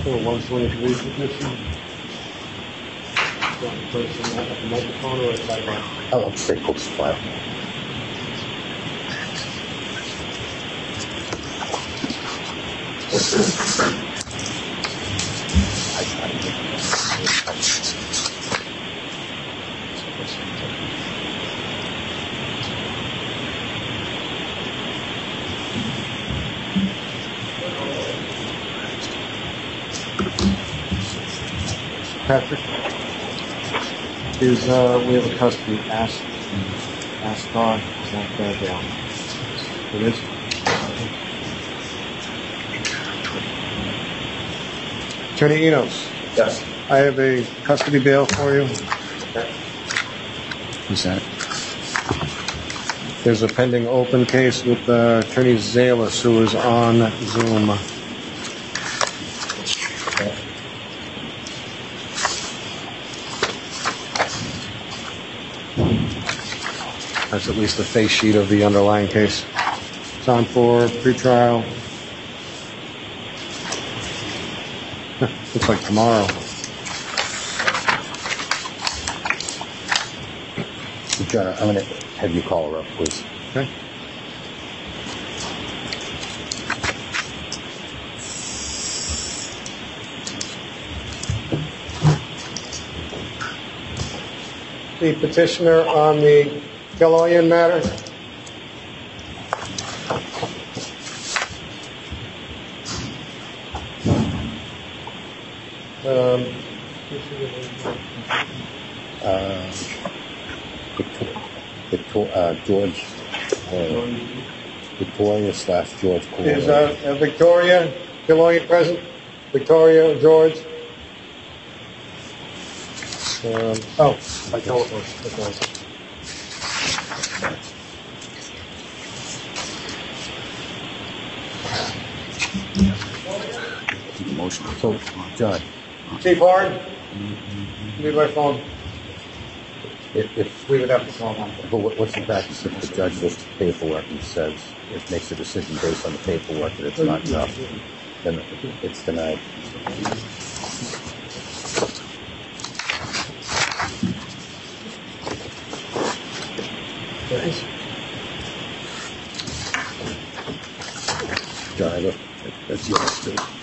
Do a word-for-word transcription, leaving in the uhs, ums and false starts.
Or one twenty police position. Want to place at the microphone or a sidebar? Oh, I'll stay close to file. Patrick, is uh, we have a custody ask Astar, is that uh, down? It is. Attorney Enos, Yes. I have a custody bail for you. Who's that? There's a pending open case with uh, Attorney Zalis, who is on Zoom. That's at least the face sheet of the underlying case. It's on for pretrial. Looks like tomorrow. John, I'm going to have you call her up, please. Okay. The petitioner on the Killoyan matter. Um, Uh, Victor, Victor, uh, George, uh, Victoria slash George. is uh, uh, Victoria Killoyan present? Victoria, George? Um, oh, I told her. Emotional. So, John, Chief Hard, leave my phone. if, if We would have to call him. but what- what's the practice if the judge looks at the paperwork and says it makes a decision based on the paperwork that it's not enough, then it's denied. John, I look, that's yours too.